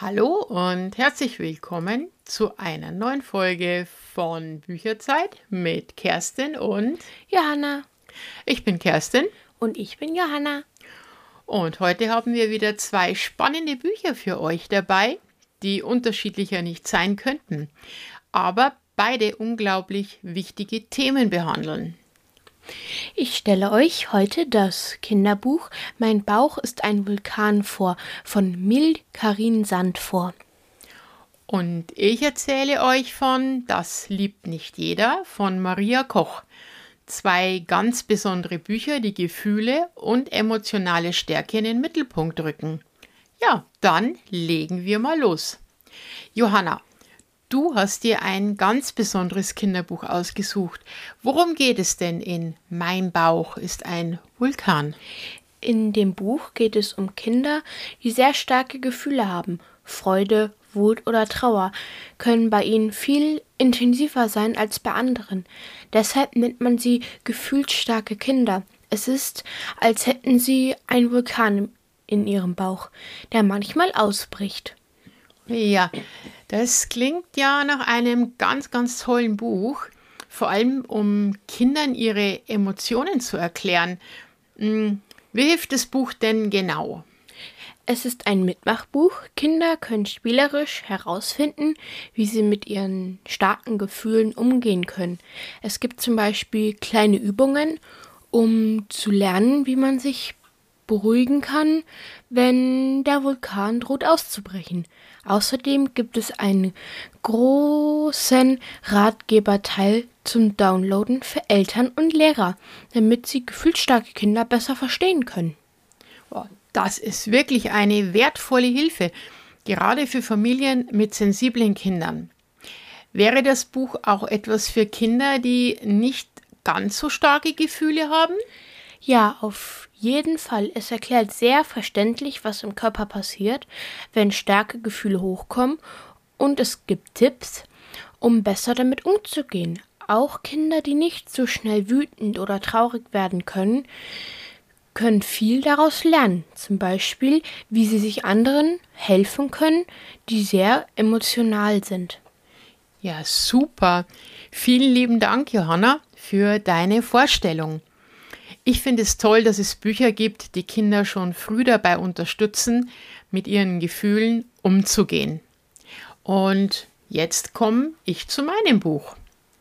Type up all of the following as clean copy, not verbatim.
Hallo und herzlich willkommen zu einer neuen Folge von Bücherzeit mit Kerstin und Johanna. ich bin Kerstin Und ich bin Johanna. und heute haben wir wieder zwei spannende Bücher für euch dabei, die unterschiedlicher nicht sein könnten, aber beide unglaublich wichtige Themen behandeln. Ich stelle euch heute das Kinderbuch Mein Bauch ist ein Vulkan vor von Mil Karin Sand vor. Und ich erzähle euch von Das liebt nicht jeder von Maria Koch. Zwei ganz besondere Bücher, die Gefühle und emotionale Stärke in den Mittelpunkt rücken. Ja, dann legen wir mal los. Johanna, du hast dir ein ganz besonderes Kinderbuch ausgesucht. Worum geht es denn in Mein Bauch ist ein Vulkan? In dem Buch geht es um Kinder, die sehr starke Gefühle haben. Freude, Wut oder Trauer können bei ihnen viel intensiver sein als bei anderen. Deshalb nennt man sie gefühlsstarke Kinder. Es ist, als hätten sie einen Vulkan in ihrem Bauch, der manchmal ausbricht. Ja, das klingt ja nach einem ganz, ganz tollen Buch, vor allem um Kindern ihre Emotionen zu erklären. Wie hilft das Buch denn genau? Es ist ein Mitmachbuch. Kinder können spielerisch herausfinden, wie sie mit ihren starken Gefühlen umgehen können. Es gibt zum Beispiel kleine Übungen, um zu lernen, wie man sich beruhigen kann, wenn der Vulkan droht auszubrechen. Außerdem gibt es einen großen Ratgeberteil zum Downloaden für Eltern und Lehrer, damit sie gefühlsstarke Kinder besser verstehen können. Boah, das ist wirklich eine wertvolle Hilfe, gerade für Familien mit sensiblen Kindern. Wäre das Buch auch etwas für Kinder, die nicht ganz so starke Gefühle haben? Ja, auf jeden Fall. Es erklärt sehr verständlich, was im Körper passiert, wenn starke Gefühle hochkommen, und es gibt Tipps, um besser damit umzugehen. Auch Kinder, die nicht so schnell wütend oder traurig werden können viel daraus lernen. Zum Beispiel, wie sie sich anderen helfen können, die sehr emotional sind. Ja, super. Vielen lieben Dank, Johanna, für deine Vorstellung. Ich finde es toll, dass es Bücher gibt, die Kinder schon früh dabei unterstützen, mit ihren Gefühlen umzugehen. Und jetzt komme ich zu meinem Buch.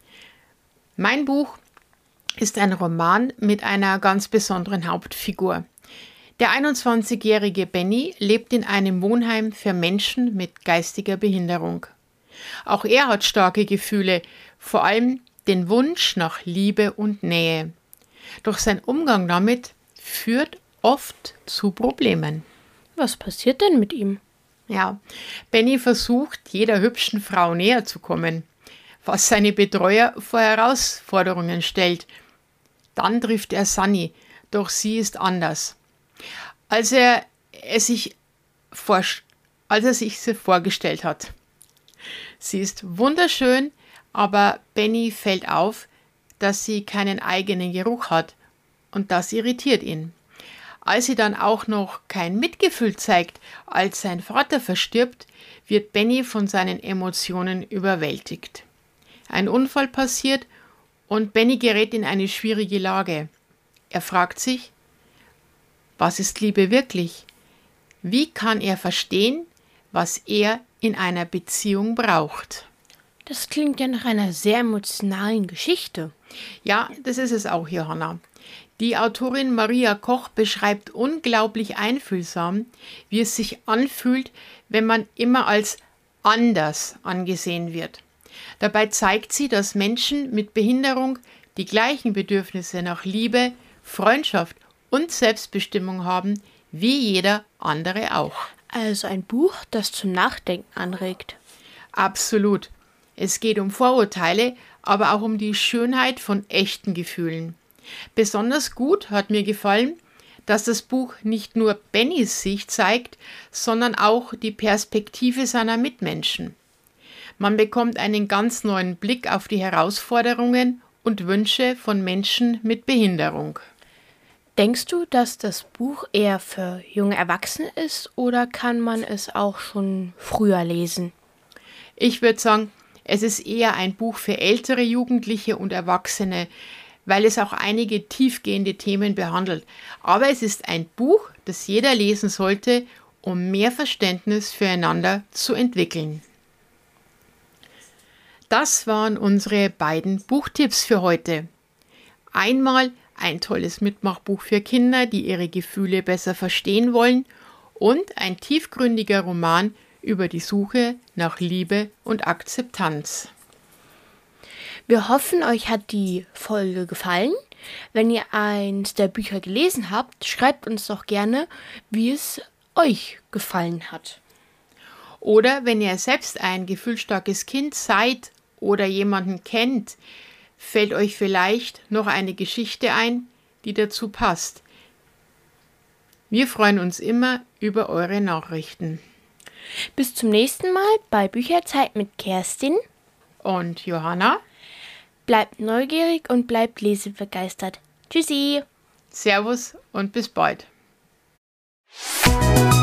Mein Buch ist ein Roman mit einer ganz besonderen Hauptfigur. Der 21-jährige Benny lebt in einem Wohnheim für Menschen mit geistiger Behinderung. Auch er hat starke Gefühle, vor allem den Wunsch nach Liebe und Nähe. Doch sein Umgang damit führt oft zu Problemen. Was passiert denn mit ihm? Ja, Benny versucht, jeder hübschen Frau näher zu kommen, was seine Betreuer vor Herausforderungen stellt. Dann trifft er Sunny, doch sie ist anders. Als er sich sie vorgestellt hat. Sie ist wunderschön, aber Benny fällt auf, dass sie keinen eigenen Geruch hat, und das irritiert ihn. Als sie dann auch noch kein Mitgefühl zeigt, als sein Vater verstirbt, wird Benny von seinen Emotionen überwältigt. Ein Unfall passiert und Benny gerät in eine schwierige Lage. Er fragt sich, was ist Liebe wirklich? Wie kann er verstehen, was er in einer Beziehung braucht? Das klingt ja nach einer sehr emotionalen Geschichte. Ja, das ist es auch, Johanna. Die Autorin Maria Koch beschreibt unglaublich einfühlsam, wie es sich anfühlt, wenn man immer als anders angesehen wird. Dabei zeigt sie, dass Menschen mit Behinderung die gleichen Bedürfnisse nach Liebe, Freundschaft und Selbstbestimmung haben, wie jeder andere auch. Also ein Buch, das zum Nachdenken anregt. Absolut. Es geht um Vorurteile, aber auch um die Schönheit von echten Gefühlen. Besonders gut hat mir gefallen, dass das Buch nicht nur Bennys Sicht zeigt, sondern auch die Perspektive seiner Mitmenschen. Man bekommt einen ganz neuen Blick auf die Herausforderungen und Wünsche von Menschen mit Behinderung. Denkst du, dass das Buch eher für junge Erwachsene ist oder kann man es auch schon früher lesen? Ich würde sagen, es ist eher ein Buch für ältere Jugendliche und Erwachsene, weil es auch einige tiefgehende Themen behandelt. Aber es ist ein Buch, das jeder lesen sollte, um mehr Verständnis füreinander zu entwickeln. Das waren unsere beiden Buchtipps für heute. Einmal ein tolles Mitmachbuch für Kinder, die ihre Gefühle besser verstehen wollen, und ein tiefgründiger Roman über die Suche nach Liebe und Akzeptanz. Wir hoffen, euch hat die Folge gefallen. Wenn ihr eins der Bücher gelesen habt, schreibt uns doch gerne, wie es euch gefallen hat. Oder wenn ihr selbst ein gefühlsstarkes Kind seid oder jemanden kennt, fällt euch vielleicht noch eine Geschichte ein, die dazu passt. Wir freuen uns immer über eure Nachrichten. Bis zum nächsten Mal bei Bücherzeit mit Kerstin und Johanna. Bleibt neugierig und bleibt lesebegeistert. Tschüssi. Servus und bis bald.